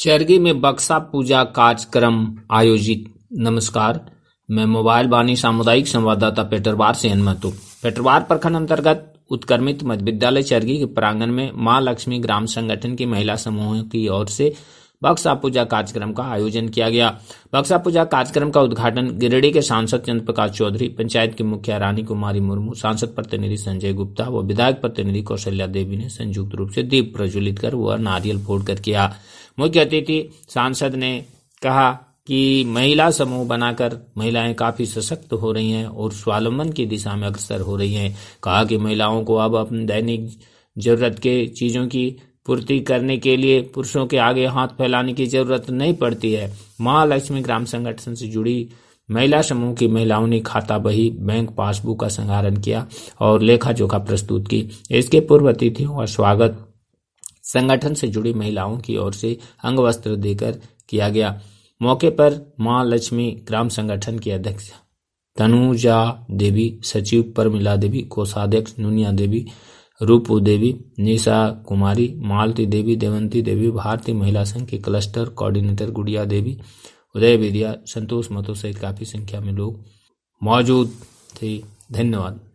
चरगी में बक्सा पूजा कार्यक्रम आयोजित। नमस्कार, मैं मोबाइल बानी सामुदायिक संवाददाता पेटरवार से हनुमत हूँ। पेटरवार प्रखंड अंतर्गत उत्क्रमित मध्य विद्यालय चरगी के प्रांगण में मां लक्ष्मी ग्राम संगठन की महिला समूह की ओर से बक्सा पूजा कार्यक्रम का आयोजन किया गया। बक्सा पूजा कार्यक्रम का उद्घाटन गिरिडीह के सांसद चंद्र प्रकाश चौधरी, पंचायत की मुखिया रानी कुमारी मुर्मू, सांसद प्रतिनिधि संजय गुप्ता व विधायक प्रतिनिधि कौशल्या देवी ने संयुक्त रूप से दीप प्रज्वलित कर व नारियल फोड़कर किया। मुख्य अतिथि सांसद ने कहा कि महिला समूह बनाकर महिलाएं काफी सशक्त हो रही हैं और स्वावलंबन की दिशा में अग्रसर हो रही हैं। कहा कि महिलाओं को अब अपनी दैनिक जरूरत के चीजों की पूर्ति करने के लिए पुरुषों के आगे हाथ फैलाने की जरूरत नहीं पड़ती है। मां लक्ष्मी ग्राम संगठन से जुड़ी महिला समूह की महिलाओं ने खाता बही, बैंक पासबुक का संधारण किया और लेखा जोखा प्रस्तुत की। इसके पूर्व अतिथियों का स्वागत संगठन से जुड़ी महिलाओं की ओर से अंग वस्त्र देकर किया गया। मौके पर मां लक्ष्मी ग्राम संगठन की अध्यक्ष तनुजा देवी, सचिव परमिला देवी, कोषाध्यक्ष नुनिया देवी, रूपू देवी, निशा कुमारी, मालती देवी, देवंती देवी, भारतीय महिला संघ के क्लस्टर कोऑर्डिनेटर गुड़िया देवी, उदय विद्या, संतोष महतो सहित काफी संख्या में लोग मौजूद थे। धन्यवाद।